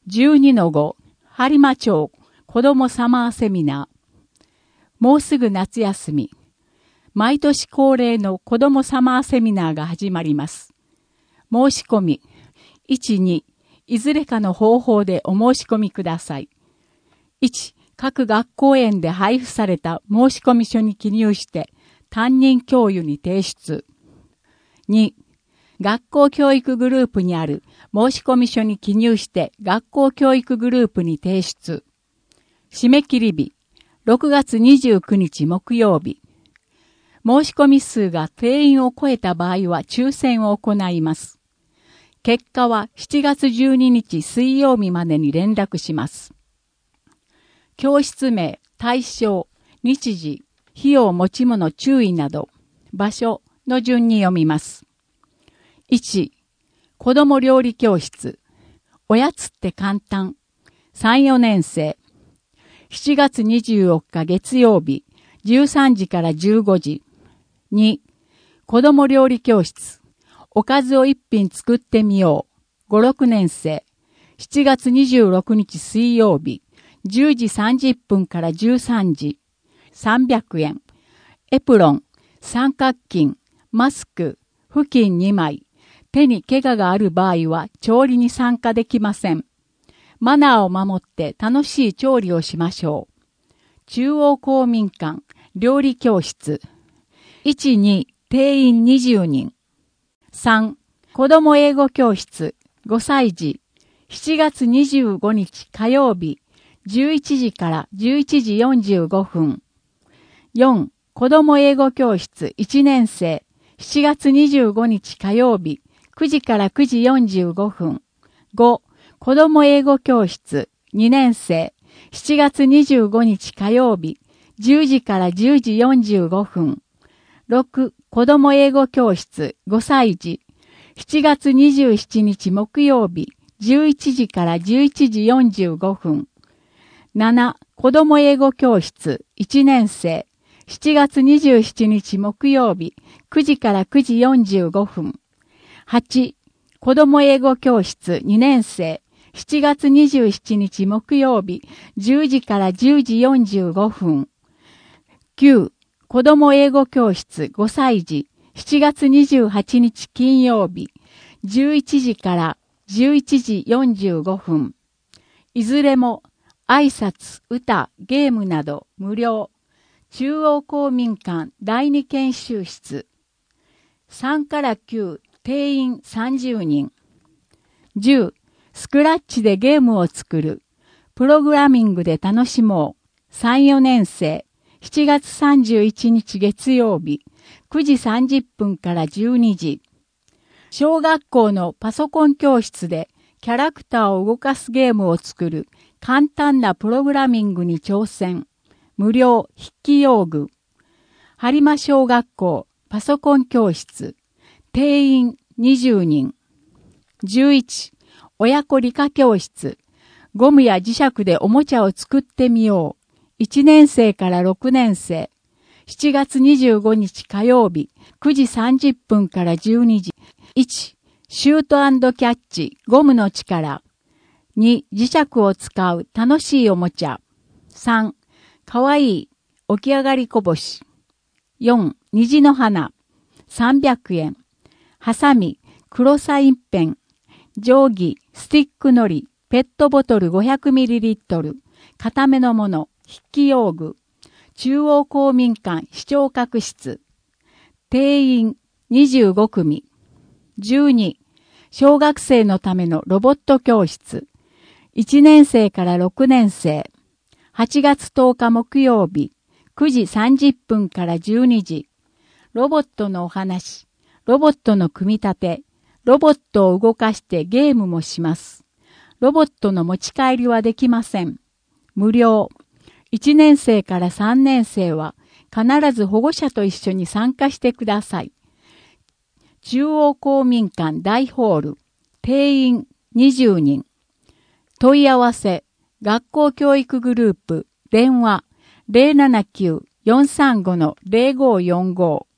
12-5、播磨町子どもサマーセミナー。もうすぐ夏休み。毎年恒例の子どもサマーセミナーが始まります。申し込み。1、2、いずれかの方法でお申し込みください。1、各学校園で配布された申し込み書に記入して担任教諭に提出。2、学校教育グループにある申し込み書に記入して学校教育グループに提出。締め切り日、6月29日木曜日。申し込み数が定員を超えた場合は抽選を行います。結果は7月12日水曜日までに連絡します。教室名、対象、日時、費用持ち物注意など、場所の順に読みます。1、子供料理教室。おやつって簡単。3、4年生。7月24日月曜日、13時から15時。2、子供料理教室。おかずを一品作ってみよう。5、6年生。7月26日水曜日、10時30分から13時。300円。エプロン、三角巾、マスク、布巾2枚。手に怪我がある場合は調理に参加できません。マナーを守って楽しい調理をしましょう。中央公民館、料理教室。1、2、定員20人。3、子供英語教室、5歳児。7月25日火曜日、11時から11時45分。4、子供英語教室1年生。7月25日火曜日、9時から9時45分。5、子供英語教室2年生。7月25日火曜日、10時から10時45分。6、子供英語教室5歳児。7月27日木曜日、11時から11時45分。7、子供英語教室1年生。7月27日木曜日、9時から9時45分。8、子供英語教室2年生。7月27日木曜日、10時から10時45分。9、子供英語教室5歳児。7月28日金曜日、11時から11時45分。いずれも挨拶、歌、ゲームなど無料。中央公民館第二研修室。3から9、定員30人。10、スクラッチでゲームを作る。プログラミングで楽しもう。3、4年生。7月31日月曜日、9時30分から12時。小学校のパソコン教室でキャラクターを動かすゲームを作る簡単なプログラミングに挑戦。無料筆記用具。播磨小学校パソコン教室。定員20人。11、親子理科教室。ゴムや磁石でおもちゃを作ってみよう。1年生から6年生。7月25日火曜日、9時30分から12時。1、シュート&キャッチ、ゴムの力。2、磁石を使う楽しいおもちゃ。3、かわいい起き上がりこぼし。4、虹の花。300円。ハサミ、黒サインペン。定規、スティックのり、ペットボトル 500ml。固めのもの。筆記用具。中央公民館視聴覚室。定員25組。12、小学生のためのロボット教室。1年生から6年生。8月10日木曜日、9時30分から12時。ロボットのお話。ロボットの組み立て。ロボットを動かしてゲームもします。ロボットの持ち帰りはできません。無料。1年生から3年生は必ず保護者と一緒に参加してください。中央公民館大ホール。定員20人。問い合わせ。学校教育グループ。電話 079-435-0545